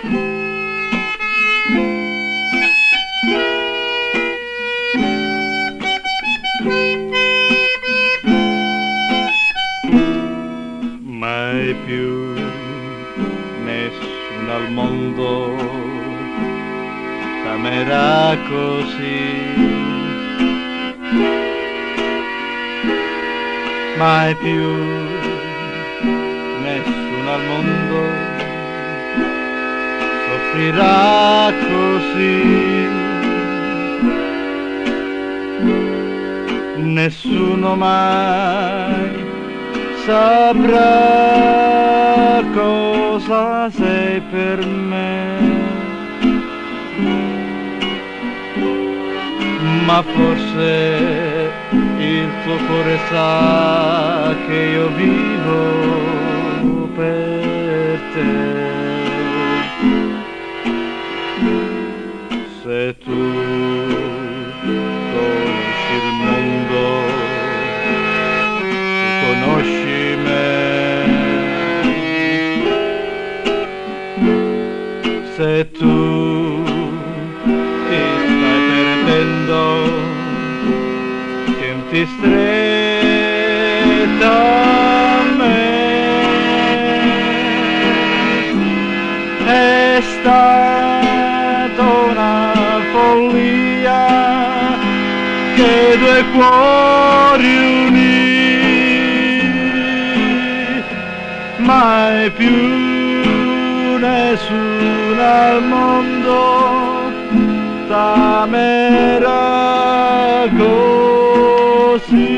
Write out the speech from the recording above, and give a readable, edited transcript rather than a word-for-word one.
Mai più nessuno al mondo t'amerà così, mai più nessuno al mondo soffrirà così, nessuno mai saprà cosa sei per me, ma forse il tuo cuore sa che io vivo per te. Se tu conosci il mondo, tu conosci me. Se tu ti stai perdendo, tienti stretta a me. È stata una follia che due cuori unì, mai più nessuno al mondo t'amerà così.